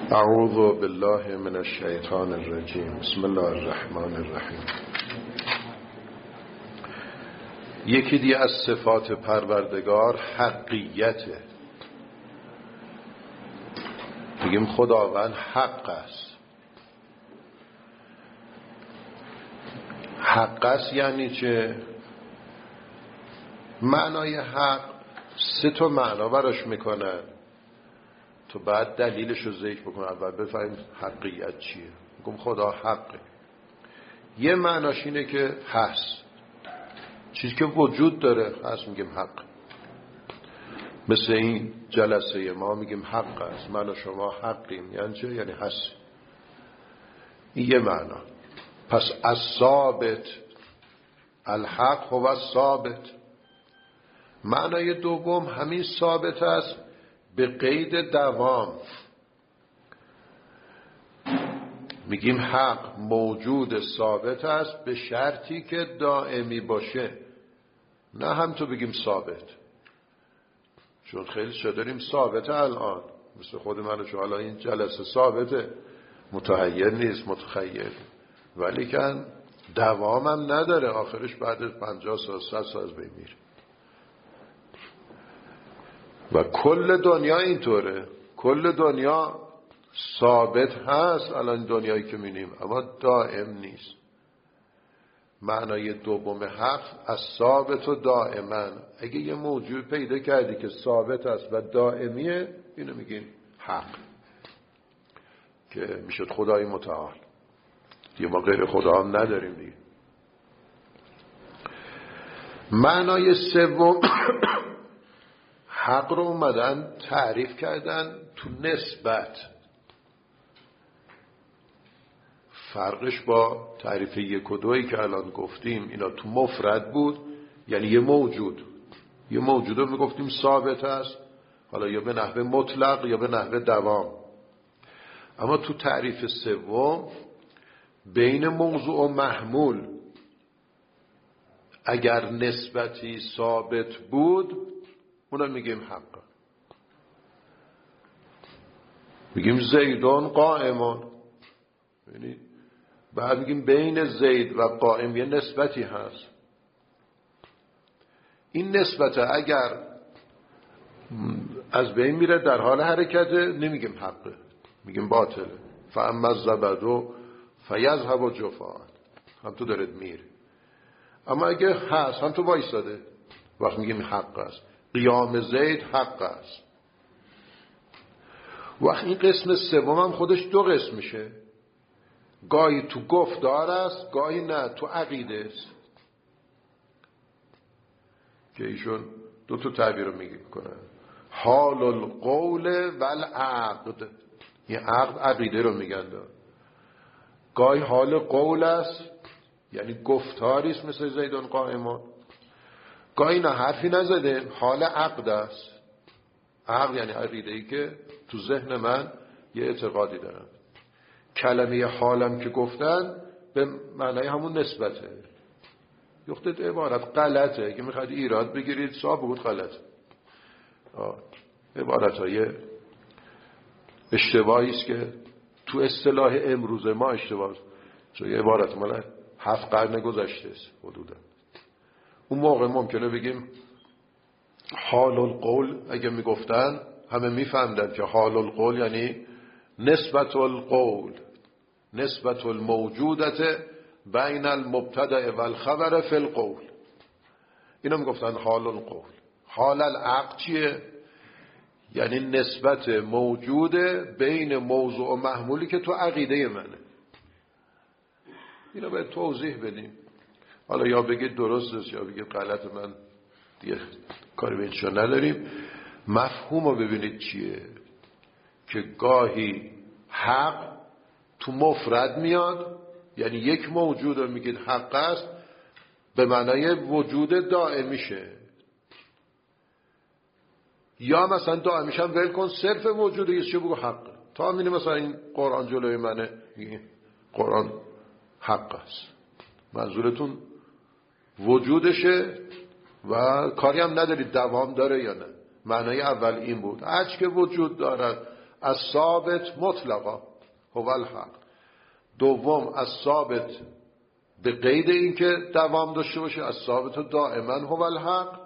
اعوذ بالله من الشیطان الرجیم. بسم الله الرحمن الرحیم. یکی دیگه از صفات پروردگار حقیته. میگیم خداوند حق است. حق است یعنی چه؟ معنای حق سه تا معنا براش میکنن، تو بعد دلیلش رو ذکر بکن. اول بفهمیم حقیقت چیه. میگم خدا حقه. یه معناش اینه که هست، چیزی که وجود داره هست، میگیم حق. مثل این جلسه ما میگیم حق است، من و شما حقیم. یعنی چه؟ یعنی هست. این یه معنا. پس الثابت الحق هو الثابت. معنای دوم همین ثابت است به قید دوام. میگیم حق موجود ثابت است به شرطی که دائمی باشه، نه هم تو بگیم ثابت. چون خیلی چه داریم ثابته الان، مثل خود من و شما الان این جلسه ثابته، متحیر نیست، متخیل، ولی که دوام هم نداره، آخرش بعد 50 سال 100 سال از بین میره. و کل دنیا اینطوره، کل دنیا ثابت هست الان دنیایی که می‌بینیم، اما دائم نیست. معنای دوم حق از ثابت و دائما. اگه یه موجود پیدا کردی که ثابت است و دائمیه، اینو میگیم حق، که میشد خدای متعال. دیگه ما غیر خدا هم نداریم دیگه. معنای سوم حق رو اومدن تعریف کردن تو نسبت. فرقش با تعریف 1 و 2 که الان گفتیم، اینا تو مفرد بود، یعنی یه موجود رو میگفتیم ثابت است، حالا یا به نحو مطلق یا به نحو دوام. اما تو تعریف سوم بین موضوع و محمول اگر نسبتی ثابت بود، اونا میگیم حق. میگیم زیدون قائمون، یعنی بعد میگیم بین زید و قائم یه نسبتی هست. این نسبت اگر از بین میره در حال حرکته، نمیگیم حقه، میگیم باطله. فاما الزبد فیذهب جفاء، هم تو دارد میره. اما اگه هست، هم تو وایساده، وقت میگیم حق است. قیام زید حق است. وقت این قسم سوم هم خودش 2 قسم میشه، گاهی تو گفتار است، گاهی نه تو عقیده است، که ایشون 2 تا تعبیر رو میکنن: حال القول و العقد. این عقد عقیده رو میگن. گاهی حال قول است، یعنی گفتاری است مثل زیدون قائمون. گاهی نه، حرفی نزده، حال عقد است. عقد یعنی عقیده‌ای که تو ذهن من یه اعتقادی دارم. کلمه حالم که گفتن به معنای همون نسبته. یختت عبارت غلطه، اگه میخواد ایراد بگیرید صاحب بود غلطه. عبارتهای اشتباهی است که تو اصطلاح امروز ما اشتباه است. چون یه عبارت مال 7 قرن گذشته است حدودا. اون موقع ممکنه بگیم حال القول، اگه میگفتن همه میفهمدن که حال القول یعنی نسبت القول، نسبت الموجودت بین المبتدأ و الخبر فی القول. اینا میگفتن حال القول. حال العقد چیه؟ یعنی نسبت موجوده بین موضوع و محمولی که تو عقیده منه. اینا باید توضیح بدیم. حالا یا بگید درست است یا بگید غلط، من دیگه کاری به اینشا نداریم. مفهوم رو ببینید چیه، که گاهی حق تو مفرد میاد، یعنی یک موجود رو میگید حق است به معنای وجود دائمیشه، یا مثلا دائمیش هم ول کن، صرف وجوده یه چه بگو حق. تا همینه مثلا این قرآن جلوی منه، قرآن حق است، منظورتون وجودشه و کاری هم ندارید دوام داره یا نه. معنای اول این بود، هرچی که وجود دارد از ثابت مطلقا هو الحق. دوم از ثابت به قید این که دوام داشته باشه، از ثابت و دائما هو الحق.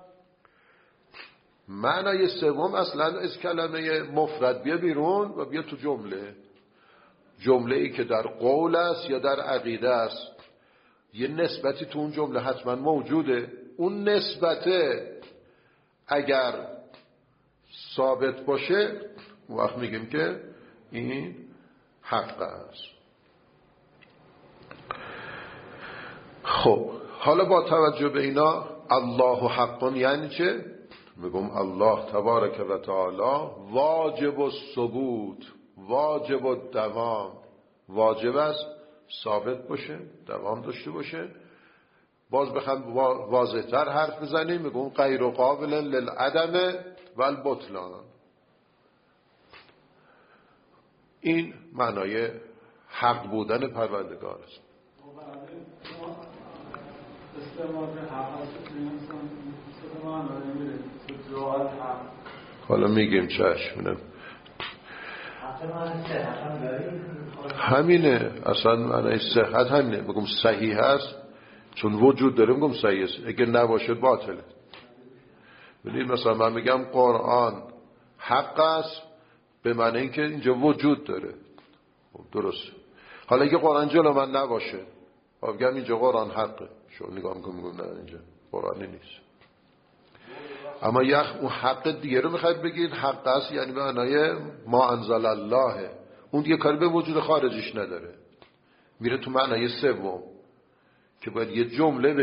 معنای سوم اصلا از کلمه مفرد بیا بیرون و بیا تو جمله ای که در قول است یا در عقیده است، یه نسبتی تو اون جمله حتما موجوده. اون نسبته اگر ثابت باشه وقت میگیم که این حق است. خب حالا با توجه به اینا الله حق یعنی چه؟ میگم الله تبارک و تعالی واجب الثبوت، واجب الدوام، واجب است ثابت باشه، دوام داشته باشه. باز بخوام واضح‌تر حرف بزنیم میگم غیر قابل للعدم و البطلان. این معنای حق بودن پروردگار است. حالا میگیم چشم همینه، اصلا معنی صحت همینه. بگم صحیح هست چون وجود داره، میگم صحیح است، اگه نباشه باطله. ببینید مثلا من میگم قرآن حق است به معنی اینکه اینجا وجود داره، درست. حالا اگه قرآن جلو من نباشه بگم اینجا قرآن حقه، شما نگاه میگم نه اینجا قرآنی نیست. اما اون حق دیگه رو میخواید بگید حق است یعنی به معنای ما انزل الله، اون دیگه کاری به وجود خارجیش نداره، میره تو معنای سوم که باید یه جمله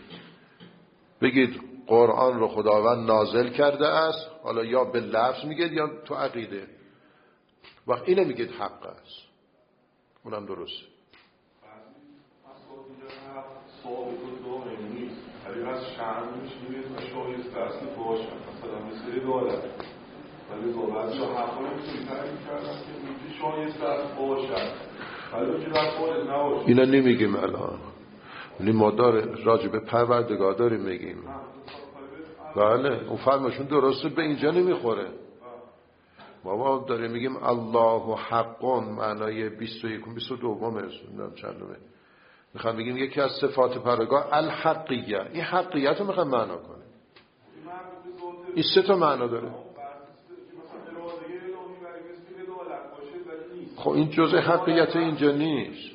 بگید قرآن رو خداوند نازل کرده است، حالا یا به لفظ میگید یا تو عقیده، وقت اینه میگید حق است، اونم درسته. از شرمش میگید و شایسته است که باشن، مثلا مثل عدالت، ولی بعضی حرفا نمیتونی تعریف کردن که اینجا شایسته است باشن ولی که در خود نباشن. اینا نمیگیم الان، ولی ما راجع به پروردگار داریم میگیم. بله اون فرماشون درسته، به اینجا نمیخوره. ما داریم میگیم الله حقون، معنای 21 و 22 نمیدونم چندمه، میخوام بگیم یکی از صفات پروردگار الحقیه، این حقیقت رو میخوام معنا کنه. این سه تا معنا داره. خب این جزء حقیقت اینجا نیست.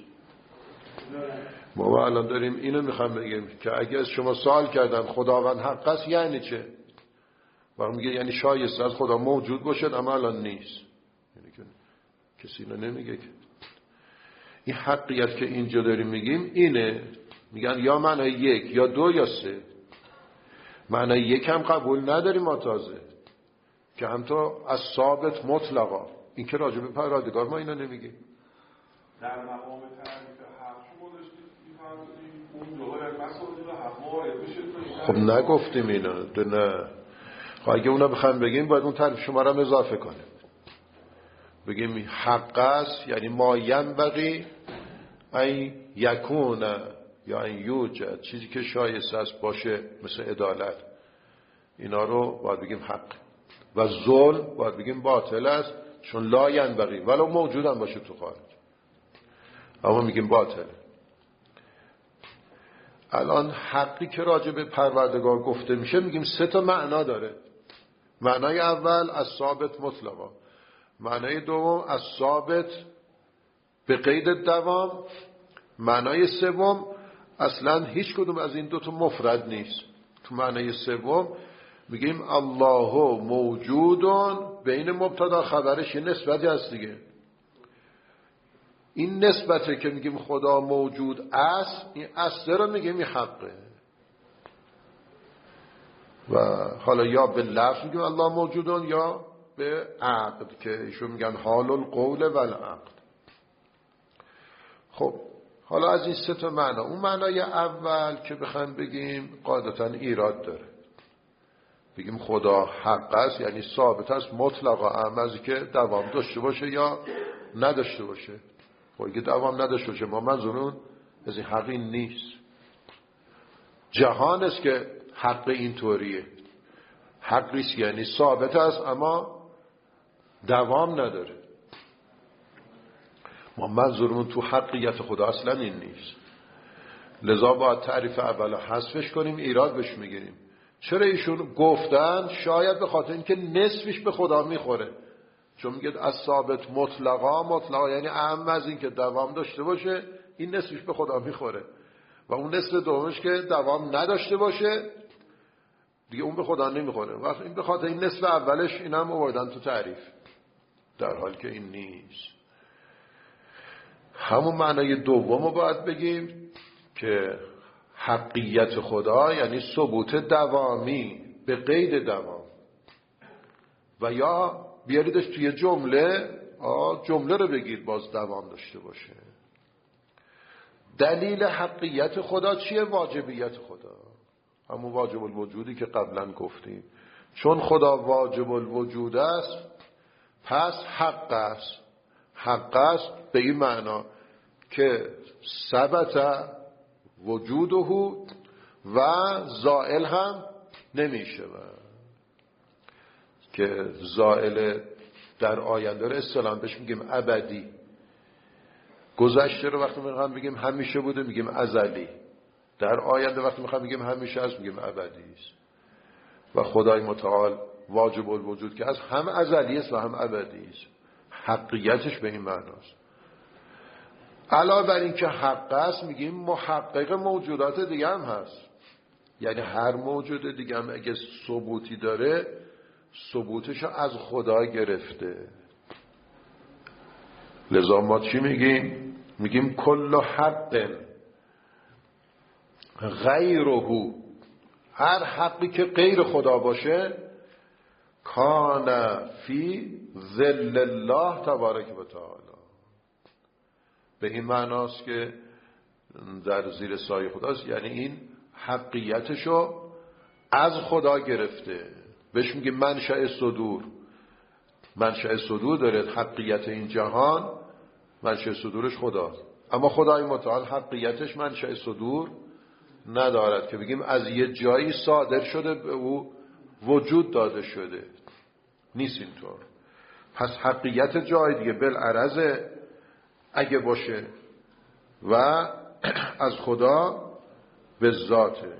ما الان داریم اینو میخوام بگیم که اگه از شما سوال کردن خداوند حق است یعنی چه، وقت میگه یعنی شایسته از خدا موجود باشد اما الان نیست، یعنی که کسی اینو نمیگه که این حقیقت که اینجا داریم میگیم اینه. میگن یا معنی یک یا دو یا سه. معنی یک هم قبول نداریم ما تازه که هم تو از ثابت مطلقا، این که راجع به پروردگار ما اینا نمیگیم. در مقام تعریف حق شما داشتید میفهمید اون جاهای مسائل حق وارد بشه. خب نگفتیم اینا، نه. خب اگه اونا بخوایم بگیم باید اون تعریف شما را اضافه کنیم، بگیم حق است یعنی ما ینبغی ان یکون یا ان یوجد، چیزی که شایسته است باشه مثل عدالت، اینا رو باید بگیم حق. و ظلم باید بگیم باطل است چون لا ینبغی ولو موجود هم باشه تو خارج، اما میگیم باطل. الان حقی که راجع به پروردگار گفته میشه میگیم سه تا معنا داره. معنای اول از ثابت مطلقا، معنای دوم از ثابت به قید دوام، معنای سوم اصلا هیچ کدوم از این دوتا مفرد نیست. تو معنای سوم میگیم الله موجودون، بین مبتدا خبرش یه نسبتی هست دیگه. این نسبته که میگیم خدا موجود است، این اصله رو میگیم این حقه. و حالا یا به لفظ میگیم الله موجودون یا به عقد که ایشون میگن حال القول و العقد. خب حالا از این سه تا معنا، اون معنای اول که بخوایم بگیم قاعدتا ایراد داره، بگیم خدا حق است یعنی ثابت است مطلقا، اما که دوام داشته باشه یا نداشته باشه. خب اگه دوام نداشته باشه ما منظورمون از این حقی نیست. جهان است که حق اینطوریه، حقیست یعنی ثابت است اما دوام نداره. ما منظورمون تو حقیقت خدا اصلا این نیست. لذا باید تعریف اول حذفش کنیم، ایراد بهش میگیریم. چرا ایشون گفتن؟ شاید به خاطر اینکه نصفش به خدا میخوره. چون میگه از ثابت مطلقا یعنی اهم از این که دوام داشته باشه، این نصفش به خدا میخوره و اون نصف دومش که دوام نداشته باشه دیگه اون به خدا نمیخوره. وقتی این به خاطر این نصف اولش این هم آوردن تو تعریف، در حالی که این نیست. همون معنای دوم رو باید بگیم که حقیقت خدا یعنی ثبوت دوامی به قید دوام، و یا بیاریدش توی جمله رو بگیر باز دوام داشته باشه. دلیل حقیقت خدا چیه؟ واجبیت خدا، همون واجب الوجودی که قبلا گفتیم. چون خدا واجب الوجود است پس حق است. حق است به این معنا که ثبت وجوده و زائل هم نمیشه، که زائل در آینده رو اصطلاحاً بهش میگیم ابدی. گذشته رو وقتی میخوام بگیم همیشه بوده میگیم ازلی. در آینده وقتی میخوام بگیم همیشه است میگیم ابدی است. و خدای متعال واجب الوجود که از هم ازلی است و هم ابدی است. حقیقتش به این معناست. علاوه بر این که حق است میگیم محقق موجودات دیگه هم هست. یعنی هر موجود دیگه هم اگه ثبوتی داره ثبوتش از خدا گرفته. لذا ما چی میگیم؟ میگیم کل حق غیره، هر حقی که غیر خدا باشه کان فی ظل الله تبارک و تعالی، به این معناست که در زیر سایه خداست. یعنی این حقیقتشو از خدا گرفته. بهش میگه منشأ صدور. منشأ صدور داره حقیقت این جهان، منشأ صدورش خداست. اما خدای متعال حقیقتش منشأ صدور ندارد که بگیم از یه جایی صادر شده به او وجود داده شده، نیست اینطور. پس حقیقت جای دیگه بالعرض اگه باشه و از خدا به ذاته.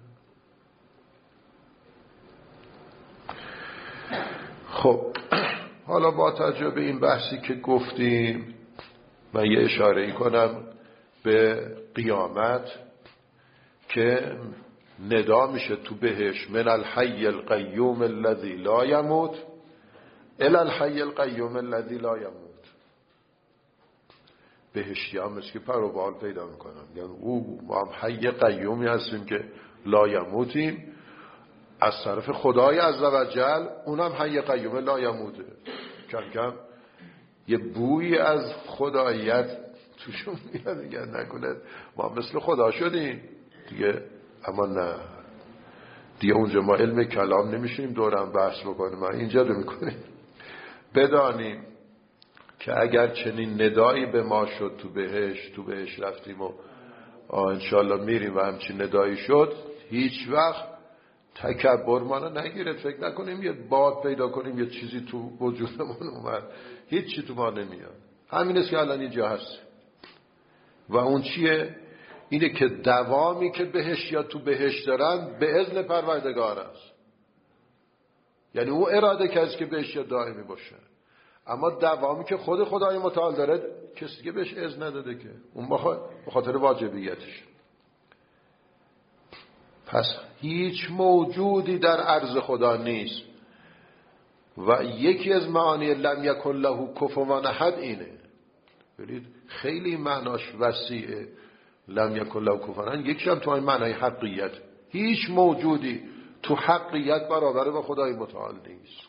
خب حالا با توجه به این بحثی که گفتیم من یه اشاره‌ای کنم به قیامت که ندا میشه تو بهش من الحی القیوم الذی لا یموت الی الحی القیوم الذی لا یموت. بهشتی هم مثل که پر و بال پیدا میکنن، یعنی ما هم حی قیومی هستیم که لا یموتیم از طرف خدای عزوجل، اونم حی قیوم لا یموته. کم کم یه بویی از خداییت توشون میاد، دیگه نکنه ما مثل خدا شدیم دیگه. اما نه دیگه اونجا ما علم کلام نمیشیم دورم بحث بکنیم، ما اینجا رو میکنیم. بدانیم که اگر چنین ندایی به ما شد تو بهش رفتیم و انشالله میریم و همچین ندایی شد، هیچ وقت تکبر ما رو نگیره. فکر نکنیم یه باد پیدا کنیم یه چیزی تو وجودمون اومد، هیچ چی تو ما نمیاد. همین است که الان اینجا هست. و اون چیه؟ اینه که دوامی که بهش یا تو بهش دارن به اذن پروردگار است. یعنی او اراده کسی که بهش یا دائمی باشه. اما دوامی که خود خدای متعال داره کسی که بهش اذن نداده، که اون به خاطر واجبیتش. پس هیچ موجودی در عرض خدا نیست و یکی از معانی لم یکن له کفوا احد اینه. ببینید خیلی معناش وسیعه. لم یکن له کفوا احد یکیش هم تو این معنای حقیقت. هیچ موجودی تو حقیقت برابر با خدای متعال نیست.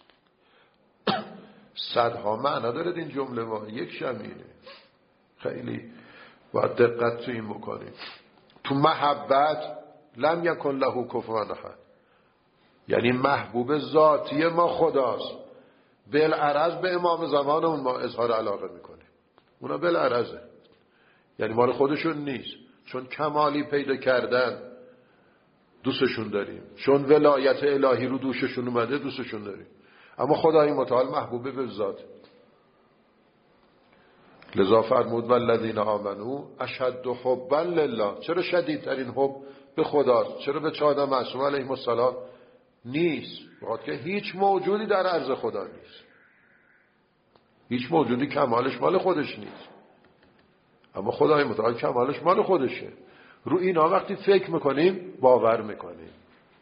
صدها معنا داره این جمله ما، یکیش هم اینه. خیلی باید دقت تو این بکنیم. تو محبت لم یکن له کفوا احد یعنی محبوب ذاتی ما خداست. بالعرض به امام زمانمون ما اظهار علاقه میکنیم، اونا بالعرضه، یعنی مال خودشون نیست. چون کمالی پیدا کردن دوستشون داریم، چون ولایت الهی رو دوششون اومده دوستشون داریم. اما خدای متعال محبوب به ذات. لذا فرمود والذین آمنوا اشد حبا لله. چرا شدیدترین حب به خداست؟ چرا به 14 معصوم علیهم السلام نیست؟ بخاطر که هیچ موجودی در عرض خدا نیست، هیچ موجودی کمالش مال خودش نیست، اما خدای متعال کمالش مال خودشه. رو اینا وقتی فکر میکنیم باور میکنیم،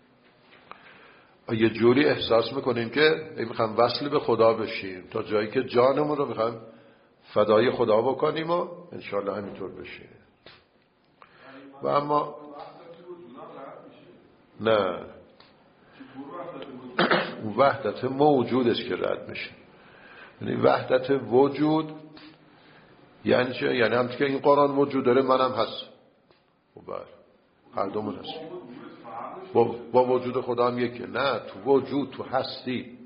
یه جوری احساس میکنیم که میخوایم وصل به خدا بشیم تا جایی که جانمون رو میخوایم فدای خدا بکنیم و انشالله همینطور بشه. و اما نه، اون وحدت موجود است که رد میشه. یعنی وحدت وجود یعنی چه؟ یعنی هم که این قرآن وجود داره منم هست و هر دومون هست با وجود خدا هم یکیه. نه، تو وجود، تو هستی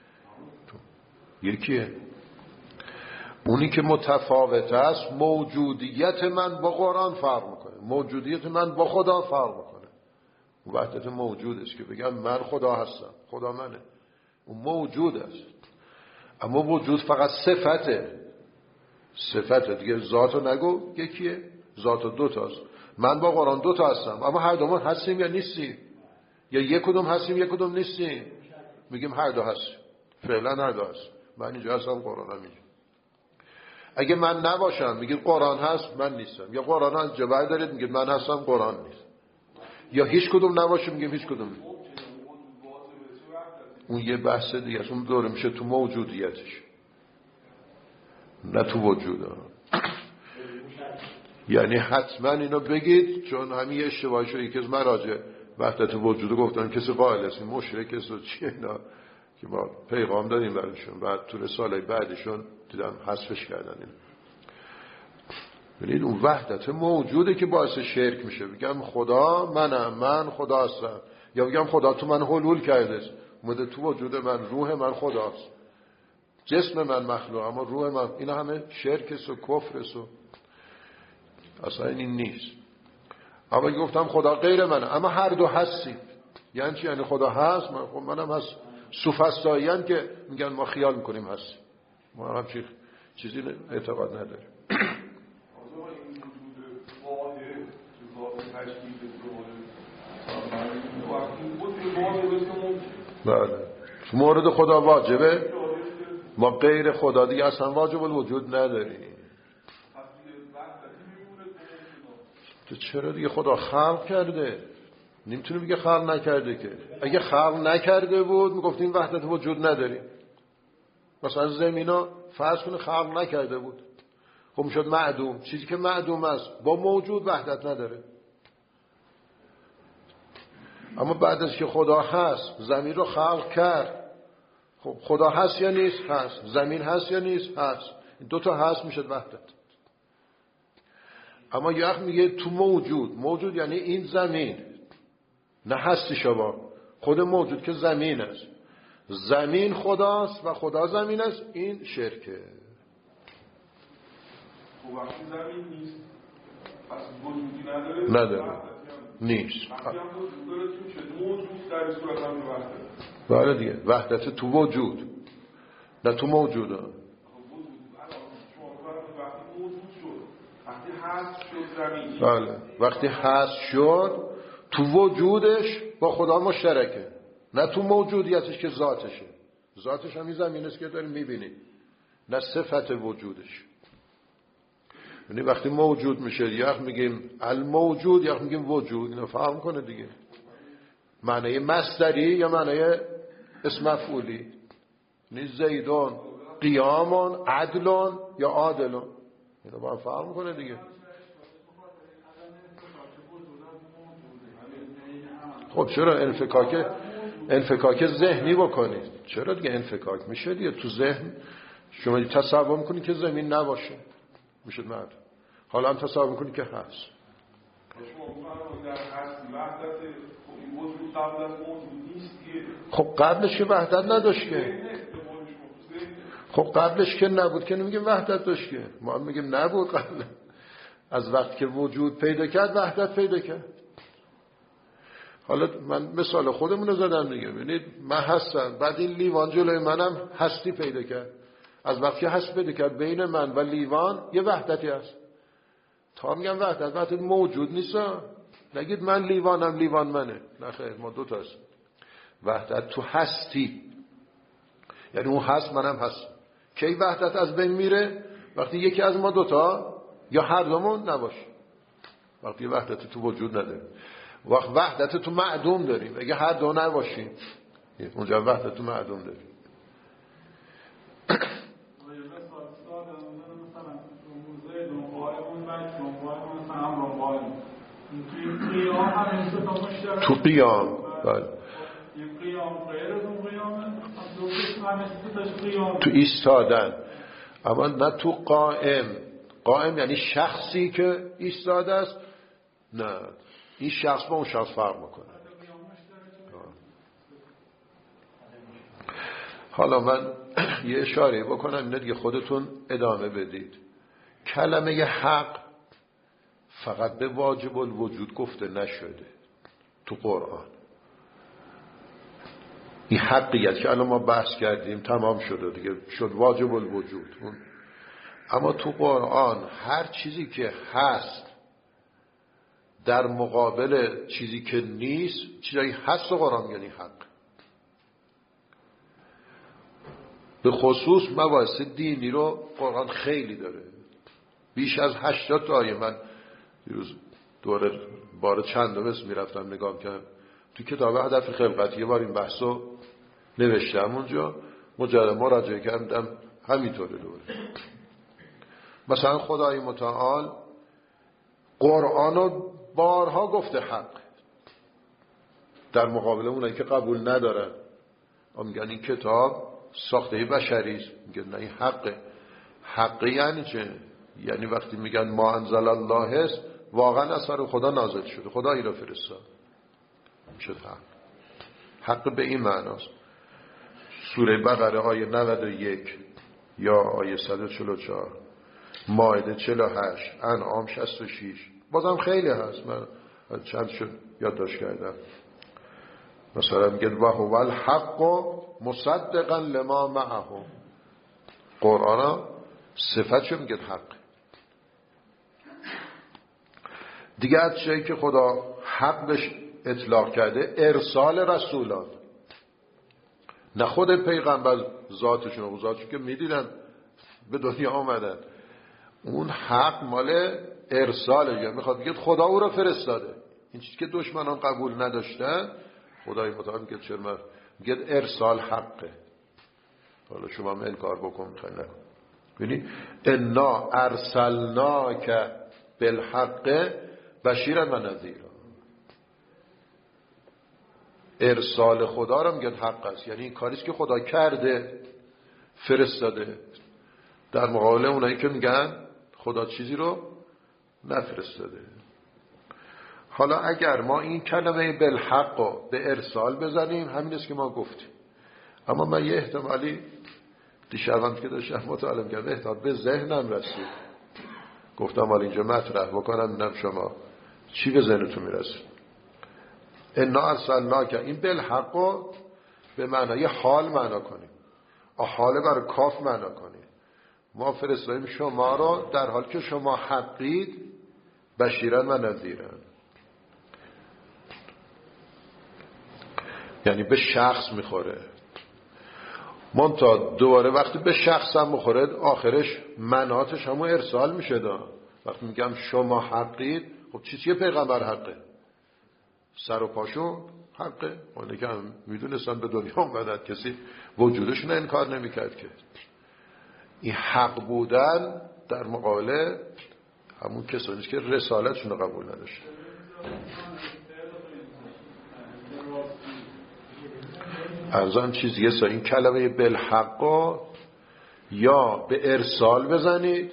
یکیه. اونی که متفاوت است موجودیت من با قرآن فرق میکنه، موجودیت من با خدا فرق میکنه. وحدت موجود است که بگم من خدا هستم، خدا منه، اون موجود است. اما وجود فقط صفته دیگه، ذاتو نگو یکیه، ذاتو دوتاست. من با قرآن دوتا هستم، اما هر دومون هستیم یا نیستیم؟ یا یک کدوم هستیم یک کدوم نیستیم؟ میگیم هر دو هست، فعلا هر دو هست. من اینجا هستم، قرآن هم اینجا. اگه من نباشم میگید قرآن هست من نیستم، یا قرآن از جبر دارید میگید من هستم قرآن نیست، یا هیچ کدوم نباشه میگیم هیچ کدوم نیست. اون یه بحث دیگه است، اون دوره میشه تو موجودیتش نه تو وجود. یعنی حتما اینو بگید، چون همین اشتباهی شده. یکی از مراجع وحدت وجود گفتن کسی قائل است این مشرک است و چیه اینا که ما پیغام دادیم براشون، بعد تو رساله بعدشون دیدم حذفش کردن. این ببینید اون وحدت موجوده که باعث شرک میشه. بگم خدا منم، من خدا هستم، یا بگم خدا تو من حلول کرده است، اومده تو وجود من، روح من خداست، جسم من مخلوق اما روح من. اینا همه شرک است و کفر است و اصلا این نیست. اما گفتم خدا غیر منه، اما هر دو هستیم. یعنی چی؟ یعنی خدا هست، منم هست. سوفسطائیان که میگن ما خیال میکنیم هست، ما هم چیزی اعتقاد نداریم. بله، مورد خدا واجبه، ما غیر خدا دیگه اصلا واجب الوجود نداریم. تو چرا دیگه خدا خلق کرده، نمیتونه بگه خلق نکرده که. اگه خلق نکرده بود میگفتیم وحدت وجود نداریم. مثلا زمینا فرض کنه خلق نکرده بود، خب میشد معدوم. چیزی که معدوم است با موجود وحدت نداره. اما بعد از که خدا هست زمین رو خلق کرد، خب خدا هست یا نیست؟ هست. زمین هست یا نیست؟ هست. این دوتا هست میشد وحدت. اما یه وقت میگه تو موجود یعنی این زمین، نه هستی شما، خود موجود که زمین است، زمین خداست و خدا زمین است. این شرکه. خب وقتی زمین نیست پس وجودی نداره؟ نیست. وقتی هم وجود داره تو چه موجود در صورت هم وحدت. بله دیگه، وحدت تو وجود نه تو موجوده. بله، وقتی هست شد تو وجودش با خدا مشترکه، نه تو موجودیتش که ذاتشه. ذاتش همین زمین است که داریم میبینیم، نه صفت وجودش. یعنی وقتی موجود میشه یک میگیم الموجود، یک میگیم وجود. اینو فهم کنه دیگه. معنی مصدری یا معنی اسم مفعولی. یعنی زیدون قیامون عدلون یا عادلون. اینو با هم فهم کنه دیگه. خب چرا انفکاک ذهنی بکنید؟ چرا دیگه انفکاک میشه دیگه تو ذهن. شما تصور میکنید که زمین نباشه، میشه مرد. حالا هم تصور میکنید که هست. خب قبلش که وحدت نداشت که. خب قبلش که نبود که نمیگیم وحدت داشت که. ما هم میگیم نبود قبل. از وقتی که وجود پیدا کرد وحدت پیدا کرد. حالا من مثال خودمون رو زدم دیگه. ببینید من هستم، بعد این لیوان جلوی منم هستی پیدا کرد. از وقتی هست بده کرد بین من و لیوان یه وحدتی هست. تا میگم وحدت موجود نیست. نگید من لیوانم لیوان منه، نه خیر، ما دو تا هست. وحدت تو هستی، یعنی اون هست منم هست. کی وحدت از بین میره؟ وقتی یکی از ما دوتا یا هر دومون نباشه. وقتی وحدت تو وجود نداره. وحدت تو معدوم داریم. اگه هر دو نباشیم اونجا وحدت تو معدوم داریم. تو قیام تو ایستادن، اما نه تو قائم. قائم یعنی شخصی که ایستاده است، نه، این شخص با اون شخص فرق میکنه. حالا من یه اشاره بکنم اینه دیگه خودتون ادامه بدید. کلمه حق فقط به واجب الوجود گفته نشده تو قرآن. این حقیقت که الان ما بحث کردیم تمام شده دیگه، شد واجب الوجود. اما تو قرآن هر چیزی که هست در مقابل چیزی که نیست، چیزایی هست تو قرآن یعنی حق. به خصوص مباحث دینی رو قرآن خیلی داره، بیش از 80 تا آیه. من دیروز بار چندم اسم میرفتم نگاه کردم تو کتاب هدف خلقت، یه بار این بحثو نوشتم اونجا، مجرد مراجعه کردم همینطوره دوره. مثلا خدای متعال قرآنو بارها گفته حق، در مقابل اونایی که قبول ندارن میگن این کتاب ساخته بشری است، میگن نه این حقه. حقه یعنی چه؟ یعنی وقتی میگن ما انزل الله است، واقعا اثر خدا نازل شده، خدا ای را فرستاد، شد حق. حق به این معناست. سوره بقره آیه 91 یا آیه 144، مائده 48، انعام 66، بازم خیلی هست، من چند شد یادداشت کردم. مثلا میگه و هو الحق مصدقا لما معهم. قرآن صفتشو میگه حق. دیگه از چیزی که خدا حق بهش اطلاق کرده ارسال رسولان، نه خود پیغمبر ذاتشون که میدیدن به دنیا آمدن، اون حق مال ارساله. یعنی میخواد بگه خدا او رو فرستاده. این چیزی که دشمنان قبول نداشتن خدای متعال میگه چرا میگه ارسال حقه. حالا شما هم انکار بکن میخوای نکن. ببینی انا ارسلناک بالحق بشیرا و نذیرا. ارسال خدا رو میگه حق است، یعنی این کاریست که خدا کرده فرستاده، در مقابل اونایی که میگن خدا چیزی رو نفرستاده. حالا اگر ما این کلمه بالحق رو به ارسال بزنیم همین است که ما گفتیم. اما من یه احتمالی دیشبم که داشتم مطالعه کردم احتمال به ذهنم رسید، گفتم حالا اینجا مطرح بکنم ببینم شما چی به ذهنتون میرسه. انا ارسلناک، این بالحق رو به معنای حال معنا کنیم، حال برای کاف معنا کنیم. ما فرستادیم شما رو در حال که شما حقید بشیرن و نذیرن. یعنی به شخص میخوره. منتها دوباره وقتی به شخص هم میخوره آخرش مناتش همون ارسال میشه دا. وقتی میگم شما حقید، خب چیزی پیغمبر حقه؟ سر و پاشون حقه. اونه که هم میدونستن به دنیا اومدن، کسی وجودشون انکار نمیکرد که. این حق بودن در مقابل همون کسانی که رسالتشون رو قبول نداشتن. ارزان چیزیه سا این کلمه بالحق یا به ارسال بزنید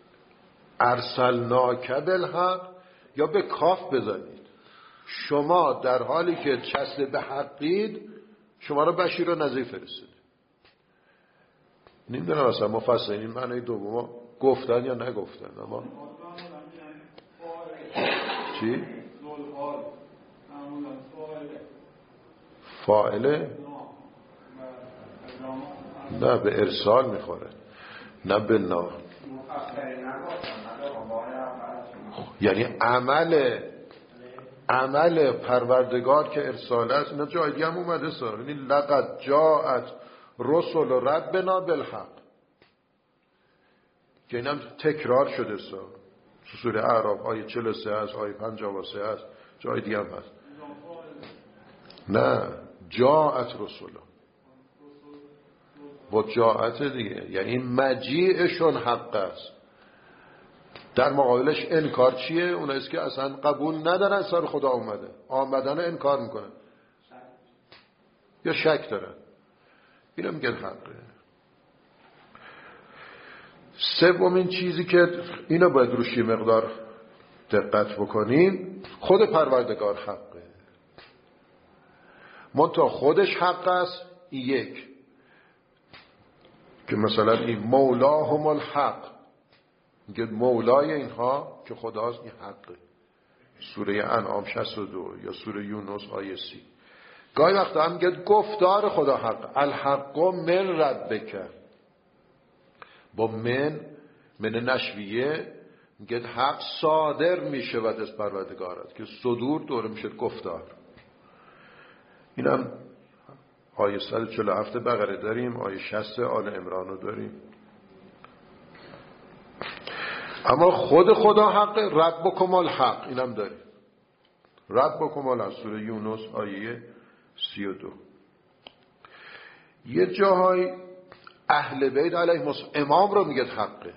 ارسلناک بالحق، یا به کاف بزنید شما در حالی که چسب به حقید شما رو بشیر و نذیر فرستید. نمیدونم اصلا مفسرین معنی دوم گفتن یا نگفتن. اما چی؟ فاعله؟ نه به ارسال میخوره. نه بنا. یعنی عمل پروردگار که ارسال است. اینا جای دیگه هم اومده سر. یعنی لقد جاءت رسل ربنا بالحق که اینم تکرار شده سر. سوره اعراف آیه 43 است، آیه 53 است، جای دیگه هم هست. نه جاءت رسل با جاءت دیگه، یعنی مجیعشون حق است. در مقابلش انکار چیه؟ اوناییست که اصلا قبول ندارن سر خدا اومده، آمدن انکار میکنن یا شک دارن. اینو میگن حقه. سومین چیزی که اینو باید روش مقدار دقت بکنیم، خود پروردگار حقه. منتها خودش حق است. یک که مثلا این مولاهم الحق، میگه مولای اینها که خداست، این حقه. سوره انعام 62 یا سوره یونس آیه 30. گاهی وقتا هم میگه گفتار خدا حق، الحق من ربک. با من نشویه میگه حق صادر میشه و از پروردگارت، که صدور دوره میشه گفتار. اینم آیه 147 بقره داریم، آیه 60 آل عمران رو داریم. اما خود خدا حق، ربکم الحق اینم داریم. ربکم الحق سوره یونس آیه 32. یه جاهای اهل بیت علیهم امام رو میگه حقه،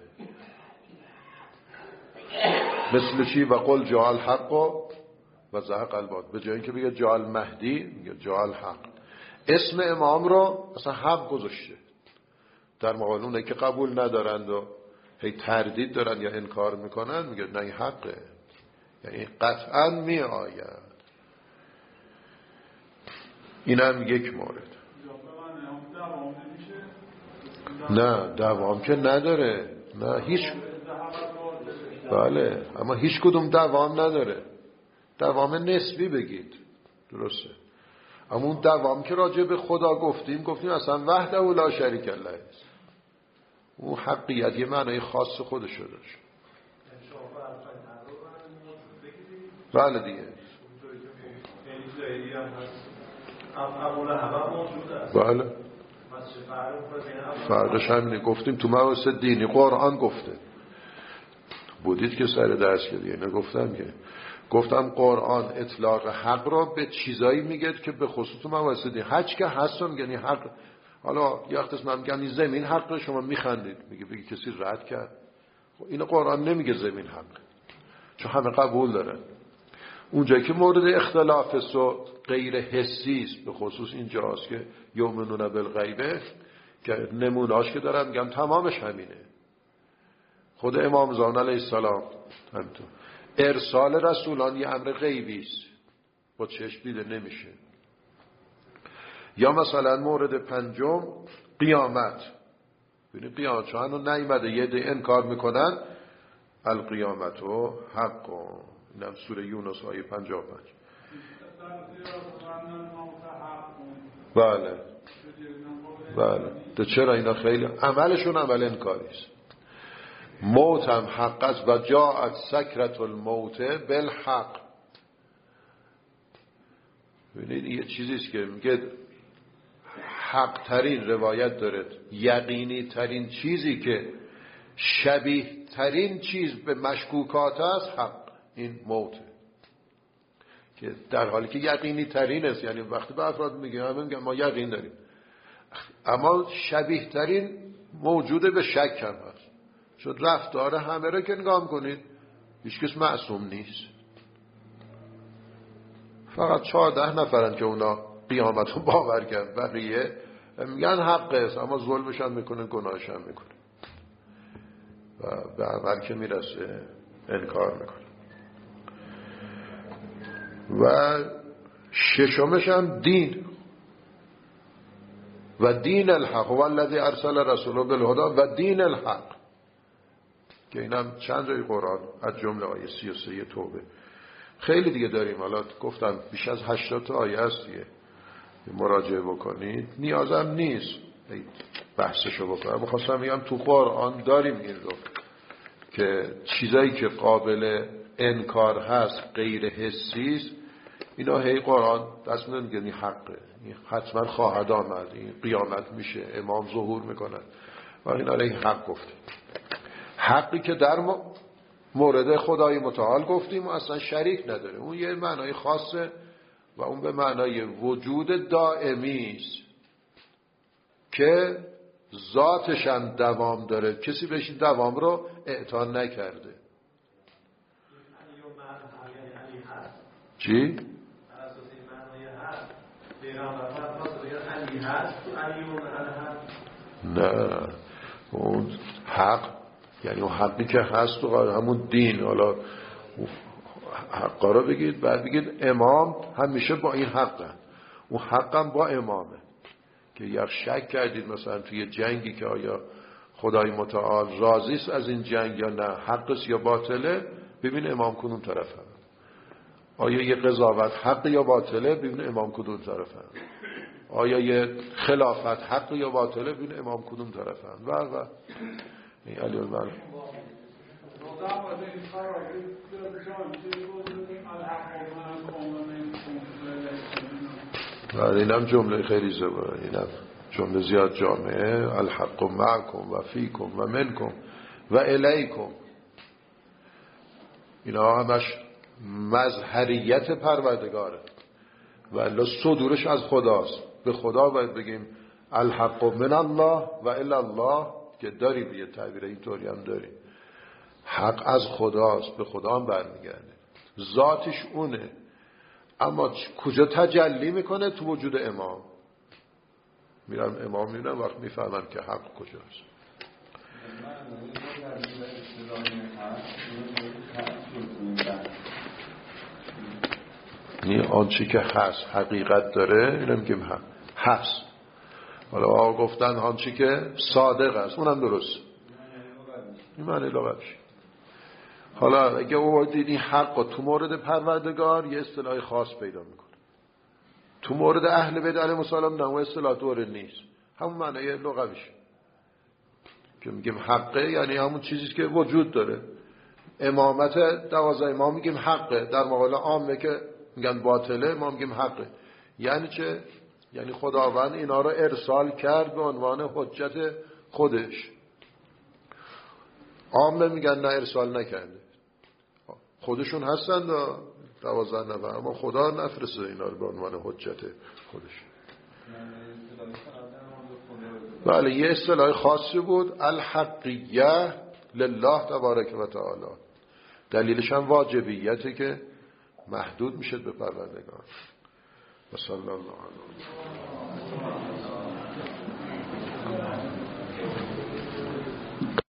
مثل چی؟ و قل جاء الحق و زهق الباطل. به جای اینکه بگه جاء المهدی میگه جاء الحق. اسم امام رو اصلا حق گذاشته در مقابل اونایی که قبول ندارند و هی تردید دارن یا انکار میکنن، میگه نه این حقه، یعنی قطعا می آید. این هم یک مورد. نه دوام که نداره، نه هیچ. بله اما هیچ کدوم دوام نداره. دوام نسبی بگید درسته، اما اون دوام که راجع به خدا گفتیم اصلا وحده لا شریک له است. اون حقیقت یه معنای خاص خودشو داشت. بله دیگه. بله فرقش همینه. گفتیم تو مباحث دینی قرآن گفته بودید که سر درس کردی، نگفتم که گفتم قرآن اطلاق حق را به چیزایی میگه که به خصوص مباحث دینی حج که هستن، یعنی حق. حالا یه وقت اسم میگن زمین حق، شما میخندید میگه بگی کسی رد کرد. خب این قرآن نمیگه زمین حق، چون همه قبول دارن. اونجایی که مورد اختلاف است و غیر حسی است، به خصوص اینجاست که یؤمنون بالغیب که نمونهاش که دارن میگم تمامش همینه. خود امام زمان علیه السلام همینطور. ارسال رسولان یه امر غیبی است، با چشم دیده نمیشه. یا مثلا مورد پنجم قیامت. ببینید قیامت چون هنوز نیامده، یه ده انکار میکنن. القیامت و حق. اینم سوره یونس آیه 55. بله ده چرا اینا خیلی عملشون عمل انکاری است. موت هم حق است و جاءت سکرت الموت بالحق. ببینید یه چیزی است که میگه حق ترین روایت داره، یقینی ترین چیزی که شبیه ترین چیز به مشکوکات است حق، این موته، که در حالی که یقینی ترین است. یعنی وقتی به افراد میگن ما یقین داریم، اما شبیه ترین موجوده به شک هم هست. چون رفتار همه را که نگاه کنید هیچ کس معصوم نیست. فقط 14 نفرن که اونا قیامت رو باور کردن، بقیه میگن حق است اما ظلمش هم میکنه، گناهش هم میکنه و به عمل که میرسه انکار میکنه. و ششمش هم دین و دین الحق هو الذی ارسل رسوله بالهدی و دین الحق، که اینم چند جای قرآن از جمله آیه 33 توبه. خیلی دیگه داریم، حالا گفتم بیش از 80 آیه است دیگه، مراجعه بکنید، نیازم نیست بحثشو بکنم. میخواستم بگم تو قرآن داریم این رو که چیزایی که قابل انکار هست غیر حسی است، اینا هی قرآن دست میدن میگه این حقه، این حتما خواهد آمد، این قیامت میشه، امام ظهور میکنن و اینا رو این حق گفته. حقی که در مورد خدای متعال گفتیم و اصلا شریک نداره، اون یه معنای خاصه و اون به معنای وجود دائمی است که ذاتش هم دوام داره، کسی بهش دوام رو اعطا نکرده. چی؟ نه، اون حق یعنی اون حقی که هست و همون دین. حالا حقا رو بگید بعد بگید امام همیشه با این حقه، اون حقم با امامه. که یک شک کردید مثلا توی جنگی که آیا خدای متعال راضی است از این جنگ یا نه، حقست یا باطله، ببین امام کدوم طرفه. آیا یه قضاوت حق یا باطله، ببین امام کدوم طرفه. آیا یه خلافت حق یا باطله، ببین امام کدوم طرفه. و این علی الملک اینم جمله خیلی زبره، اینم جمله زیاد جامعه. الحق معکم و فیکم و منکم و الیکم، اینا همش مظهریت پروردگاره و الا صدورش از خداست. به خدا باید بگیم الحق من الله و الا الله، که داریم یه تعبیر اینطوری هم داریم. حق از خداست، به خدا هم برمیگرده، ذاتش اونه. اما کجا تجلی میکنه؟ تو وجود امام. میرم امام میبینم وقت میفهمم که حق کجاست. این آنچه که هست حقیقت داره، اینو میگیم هست. حالا گفتن آنچه که صادق است، اونم درست. این معنی لغویش. حالا اگه او دیدی حق تو مورد پروردگار یه اصطلاح خاص پیدا میکنه، تو مورد اهل بیت علیهم السلام نه، اون اصطلاح طور نیست، همون معنی لغویش که میگیم حقه، یعنی همون چیزی که وجود داره. امامت 12 امام میگیم حقه، در مقابل عامه که میگن باطله ما میگیم حقه. یعنی چه؟ یعنی خداوند اینا رو ارسال کرد به عنوان حجت خودش. عامه میگن نه ارسال نکرده، خودشون هستن 12 نفر، اما خدا نفرسته اینا رو به عنوان حجت خودش. بله یه اصطلاح خاصی بود، الحقیه لله تبارک و تعالی. دلیلش هم واجبیته که محدود میشه به پروردگار. و صلی الله علیه و